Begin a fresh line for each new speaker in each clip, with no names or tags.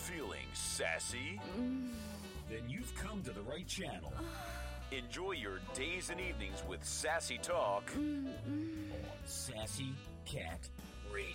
Feeling sassy?
Then you've come to the right channel.
Enjoy your days and evenings with Sassy Talk
on Sassy Cat Radio.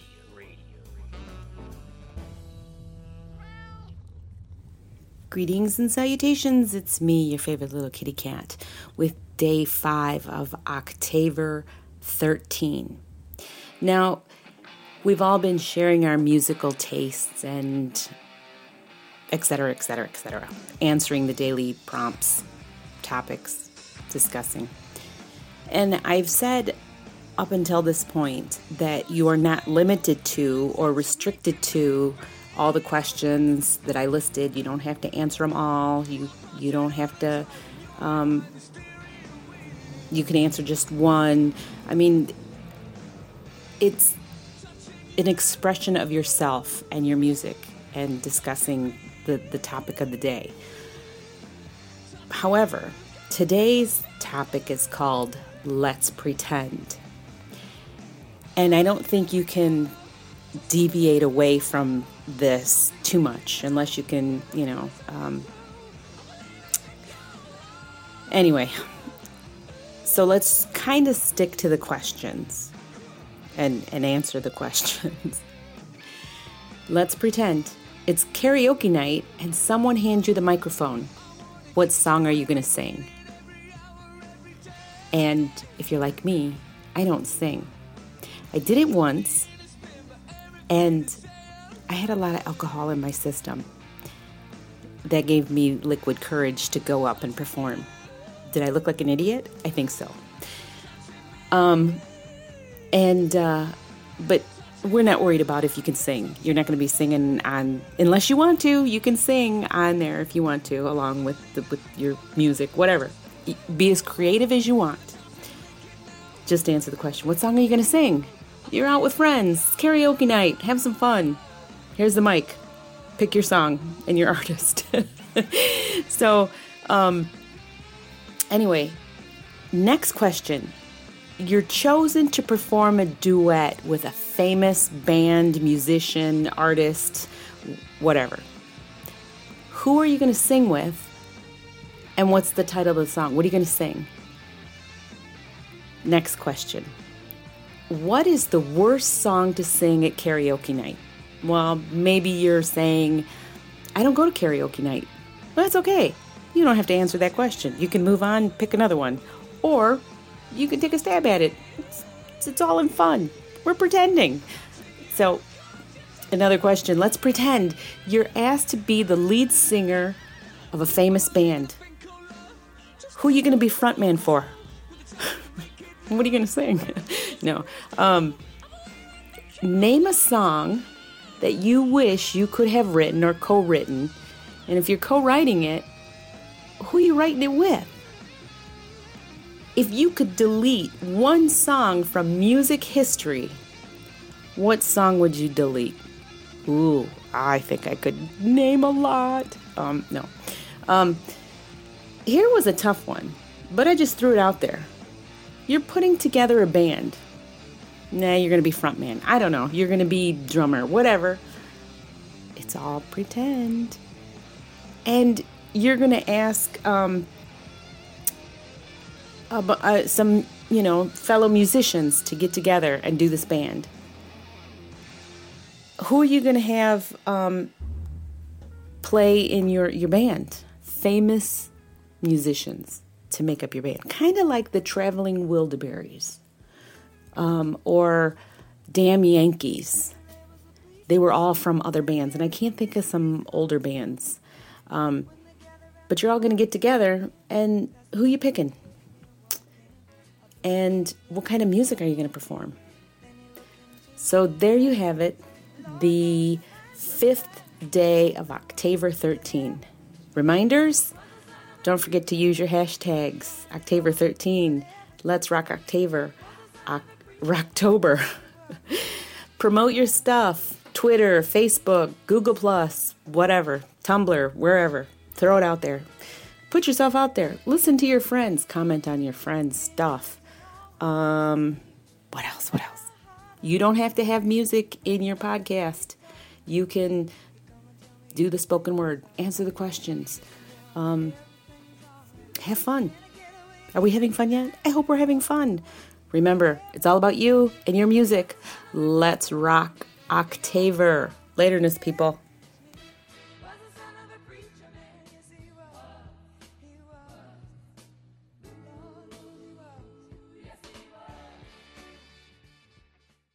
Greetings and salutations. It's me, your favorite little kitty cat, with day 5 of October 13. Now, we've all been sharing our musical tastes and etc., answering the daily prompts, topics, discussing. And I've said up until this point that you are not limited to or restricted to all the questions that I listed. You don't have to answer them all. You don't have to, you can answer just one. I mean, it's an expression of yourself and your music and discussing the topic of the day. However, today's topic is called Let's Pretend. And I don't think you can deviate away from this too much unless you can, anyway. So let's kind of stick to the questions and answer the questions. Let's pretend it's karaoke night and someone hands you the microphone. What song are you going to sing? And if you're like me, I don't sing. I did it once, and I had a lot of alcohol in my system. That gave me liquid courage to go up and perform. Did I look like an idiot? I think so. But we're not worried about if you can sing. You're not going to be singing unless you want to. You can sing on there if you want to, along with your music, whatever. Be as creative as you want. Just answer the question. What song are you going to sing? You're out with friends. It's karaoke night. Have some fun. Here's the mic. Pick your song and your artist. So, anyway, next question. You're chosen to perform a duet with a famous band, musician, artist, whatever. Who are you going to sing with? And what's the title of the song? What are you going to sing? Next question. What is the worst song to sing at karaoke night? Well, maybe you're saying, I don't go to karaoke night. Well, that's okay. You don't have to answer that question. You can move on, pick another one. Or you can take a stab at it. It's all in fun. We're pretending. So, another question. Let's pretend you're asked to be the lead singer of a famous band. Who are you going to be frontman for? What are you going to sing? No. Name a song that you wish you could have written or co-written. And if you're co-writing it, who are you writing it with? If you could delete one song from music history, what song would you delete? Ooh, I think I could name a lot. No. Here was a tough one, but I just threw it out there. You're putting together a band. Nah, you're going to be frontman. I don't know. You're going to be drummer, whatever. It's all pretend. And you're going to ask some, fellow musicians to get together and do this band. Who are you going to have play in your band? Famous musicians to make up your band. Kind of like the Traveling Wilburys. Or Damn Yankees. They were all from other bands, and I can't think of some older bands. But you're all going to get together, and who are you picking? And what kind of music are you going to perform? So there you have it, the 5th day of October 13. Reminders? Don't forget to use your hashtags. October 13, Let's Rock October. Rocktober. Promote your stuff. Twitter, Facebook, Google+, whatever, Tumblr, wherever. Throw it out there. Put yourself out there. Listen to your friends. Comment on your friends' stuff. What else? You don't have to have music in your podcast. You can do the spoken word, answer the questions, have fun. Are we having fun yet? I hope we're having fun. Remember, it's all about you and your music. Let's rock Octaver. Laterness, people.